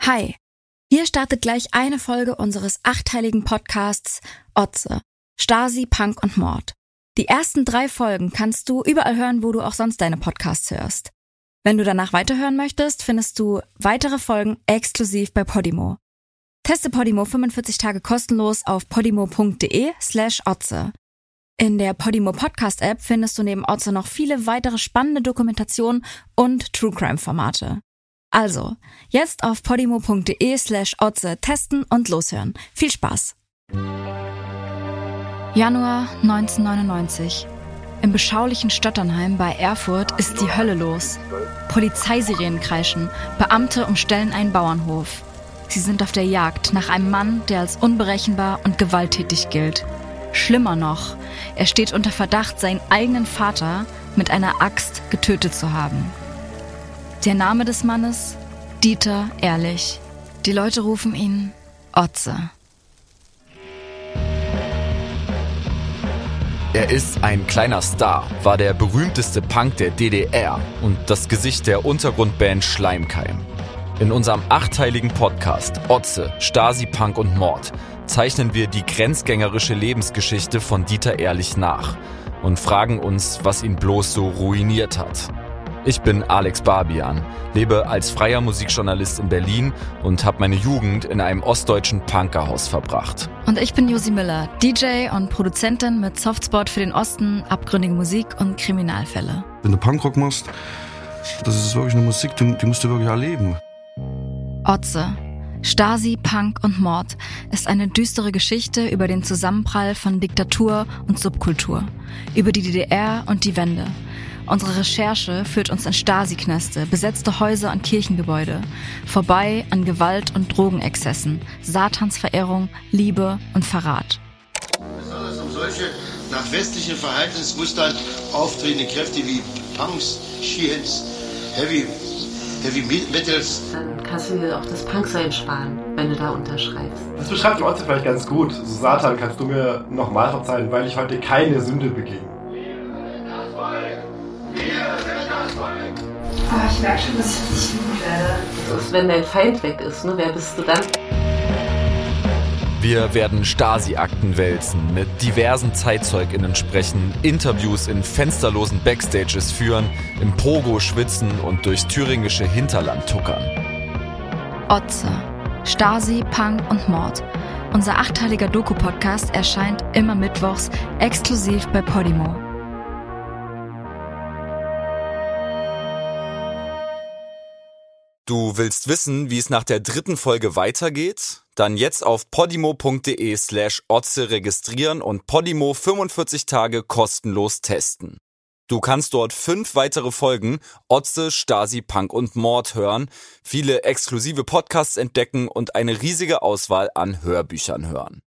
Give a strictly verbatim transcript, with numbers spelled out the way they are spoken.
Hi, hier startet gleich eine Folge unseres achteiligen Podcasts Otze, Stasi, Punk und Mord. Die ersten drei Folgen kannst du überall hören, wo du auch sonst deine Podcasts hörst. Wenn du danach weiterhören möchtest, findest du weitere Folgen exklusiv bei Podimo. Teste Podimo fünfundvierzig Tage kostenlos auf podimo.de slash Otze. In der Podimo Podcast-App findest du neben Otze noch viele weitere spannende Dokumentationen und True-Crime-Formate. Also, jetzt auf podimo.de slash Otze testen und loshören. Viel Spaß! Januar neunzehnhundertneunundneunzig. Im beschaulichen Stotternheim bei Erfurt ist die Hölle los. Polizeisirenen kreischen, Beamte umstellen einen Bauernhof. Sie sind auf der Jagd nach einem Mann, der als unberechenbar und gewalttätig gilt. Schlimmer noch, er steht unter Verdacht, seinen eigenen Vater mit einer Axt getötet zu haben. Der Name des Mannes? Dieter Ehrlich. Die Leute rufen ihn Otze. Er ist ein kleiner Star, war der berühmteste Punk der D D R und das Gesicht der Untergrundband Schleimkeim. In unserem achteiligen Podcast Otze, Stasi, Punk und Mord zeichnen wir die grenzgängerische Lebensgeschichte von Dieter Ehrlich nach und fragen uns, was ihn bloß so ruiniert hat. Ich bin Alex Barbian, lebe als freier Musikjournalist in Berlin und habe meine Jugend in einem ostdeutschen Punkerhaus verbracht. Und ich bin Josi Müller, D J und Produzentin mit Softspot für den Osten, abgründige Musik und Kriminalfälle. Wenn du Punkrock machst, das ist wirklich eine Musik, die, die musst du wirklich erleben. Otze, Stasi, Punk und Mord ist eine düstere Geschichte über den Zusammenprall von Diktatur und Subkultur, über die D D R und die Wende. Unsere Recherche führt uns in Stasi-Knäste, besetzte Häuser und Kirchengebäude, vorbei an Gewalt- und Drogenexzessen, Satansverehrung, Liebe und Verrat. Besonders um solche nach westlichen Verhaltensmustern auftretende Kräfte wie Punks, Sheens, Heavy, Heavy Metals. Dann kannst du dir auch das Punksein sparen, wenn du da unterschreibst. Das beschreibt die Otze vielleicht ganz gut. So, Satan, kannst du mir nochmal verzeihen, weil ich heute keine Sünde beging. Oh, ich merke schon, dass ich nicht gut werde. Das ist, wenn dein Feind weg ist, ne? Wer bist du dann? Wir werden Stasi-Akten wälzen, mit diversen ZeitzeugInnen sprechen, Interviews in fensterlosen Backstages führen, im Pogo schwitzen und durchs thüringische Hinterland tuckern. Otze, Stasi, Punk und Mord. Unser achteiliger Doku-Podcast erscheint immer mittwochs exklusiv bei Podimo. Du willst wissen, wie es nach der dritten Folge weitergeht? Dann jetzt auf podimo.de slash Otze registrieren und Podimo fünfundvierzig Tage kostenlos testen. Du kannst dort fünf weitere Folgen Otze, Stasi, Punk und Mord hören, viele exklusive Podcasts entdecken und eine riesige Auswahl an Hörbüchern hören.